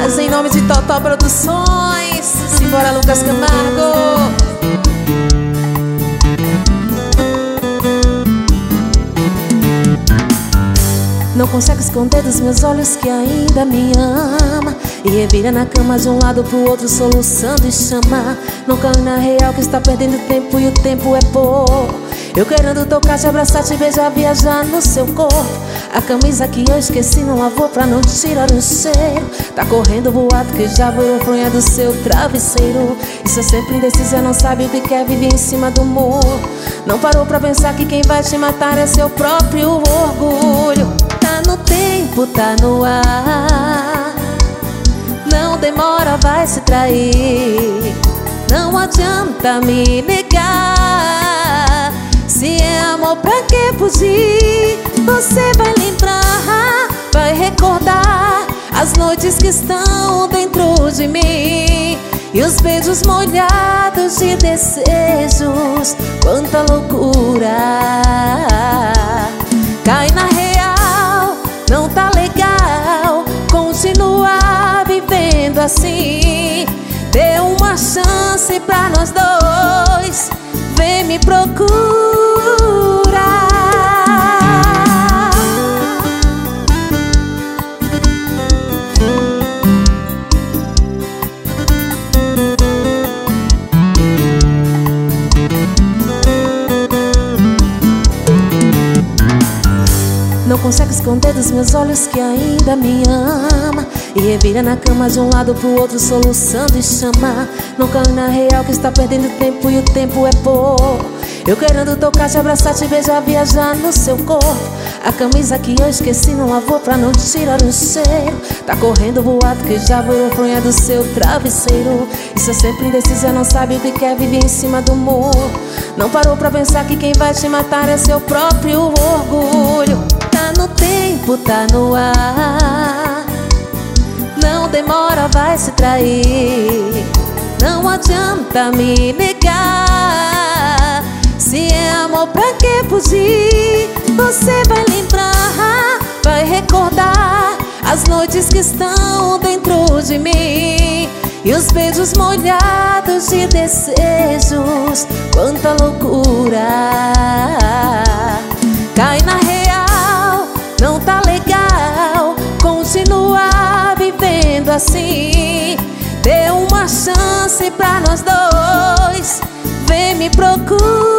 Mas em nome de Totó Produções, simbora Lucas Camargo. Não consegue esconder dos meus olhos que ainda me ama, e revira na cama de um lado pro outro, soluçando e chama. Não cai na real que está perdendo tempo e o tempo é pouco. Eu querendo tocar, te abraçar, te beijar, viajar no seu corpo. A camisa que eu esqueci não lavou pra não tirar o cheiro. Tá correndo boato que já virou fronha do seu travesseiro. Isso é sempre indecisa, não sabe o que quer, vive em cima do muro. Não parou pra pensar que quem vai te matar é seu próprio orgulho. Tá no tempo, tá no ar, não demora, vai se trair. Não adianta me negar, se é amor pra que fugir? Você vai lembrar, vai recordar as noites que estão dentro de mim, e os beijos molhados de desejos. Quanta loucura, cai na real, não tá legal continuar vivendo assim. Dê uma chance pra nós dois, vem me procurar. Não consegue esconder dos meus olhos que ainda me ama, e revira na cama de um lado pro outro, soluçando e chama. Não cai na real que está perdendo tempo e o tempo é pouco. Eu querendo tocar, te abraçar, te beijar, viajar no seu corpo. A camisa que eu esqueci não lavou pra não tirar o cheiro. Tá correndo boato que já virou fronha do seu travesseiro. Isso é sempre indecisa, não sabe o que quer, vive em cima do muro. Não parou pra pensar que quem vai te matar é seu próprio orgulho. Tá no tempo, tá no ar, não demora, vai se trair. Não adianta me negar, se é amor pra que fugir? Você vai lembrar, vai recordar as noites que estão dentro de mim, e os beijos molhados de desejos. Quanta loucura, cai na real, não tá legal continuar vivendo assim. Dê uma chance pra nós dois, vem me procurar.